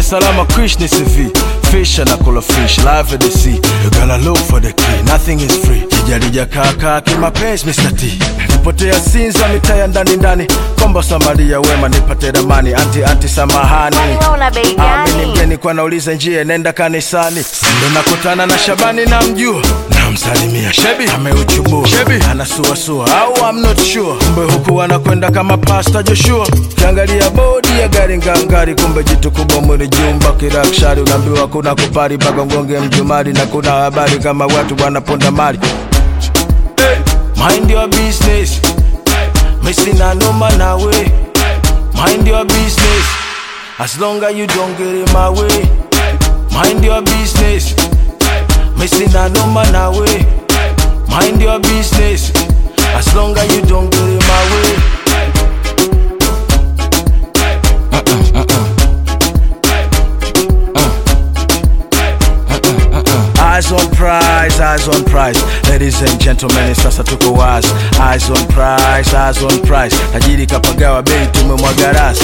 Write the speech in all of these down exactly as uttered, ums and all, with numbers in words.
Salama Krishna C V. Fish and a call of fish, live at the sea. You gotta look for the key, nothing is free. Kijarija kaka kimapenzi Mister T. Nipotea Sinza mitaya ndani ndani. Kombo Samaria wema nipate ramani. Anti anti samahani. Amini mgeni kwa nauliza njia nenda kanisani. Ndo nakutana na Shabani na mjua. Na msalimia Shebi ameuchubua. Shebi anasua sua au I'm not sure. Kumbe huku wanakwenda kama Pastor Joshua. Kiangalia bodi ya gari ngangari. Kumbe jitu kubwa mwili jumba kirakshari. Unaambiwa kuna kupari baka ngonge mjumari. Na kuna habari kama watu wanaponda mali. Hey, mind your business. Missing a no man away. Mind your business. As long as you don't get in my way. Mind your business. Missing a no man away. Mind your business. As long as you don't get in my way. Uh-uh, uh-uh. Eyes on prize, eyes on prize. Ladies and gentlemen, sasa tuko wazi. Eyes on prize, eyes on prize. Tajiri kapagawa bei tumemwaga rasi.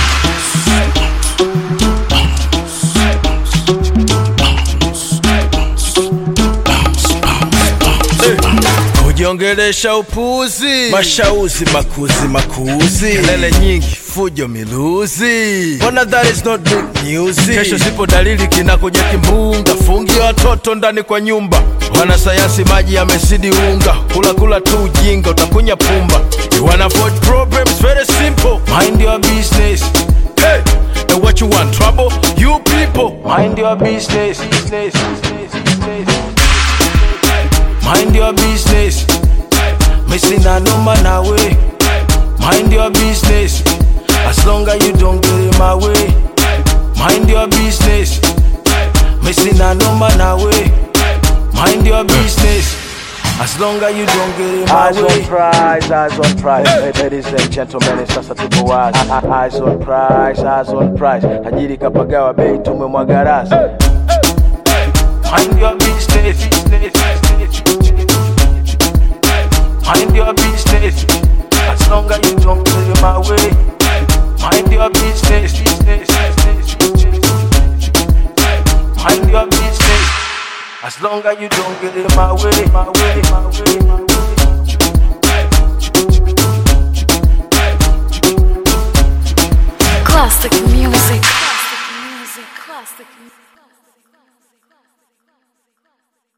Kujiongelesha upuzi, mashauzi makuzi makuzi. Kelele nyingi, fujo miluzi. Bona that is not good news. Kesho sipo dalili kinakuja kimbunga. Fungi watoto ndani kwa nyumba. Wanasayansi maji yamesidi unga. Kula kula tu ujinga utakunya pumba. You wanna avoid problems, very simple. Mind your business. Hey, and what you want, trouble? You people, mind your business. business, business, business. Mind your business. Missing a no man away. Mind your business. As long as you don't get in my way. Mind your business. Missing a no man away. Mind your business. As long as you don't get in my way. Eyes on prize, eyes on prize. Hey. Ladies and gentlemen, sasa tuko wazi. Eyes on prize, eyes on prize. Tajiri kapagawa bei tumemwaga rasi. Mind your business. Mind your business. As long as you don't get in my way. Mind your business. Mind your business. As long as you don't get in my way. My way, my way, my way. Classic music. Classic music. Classic music.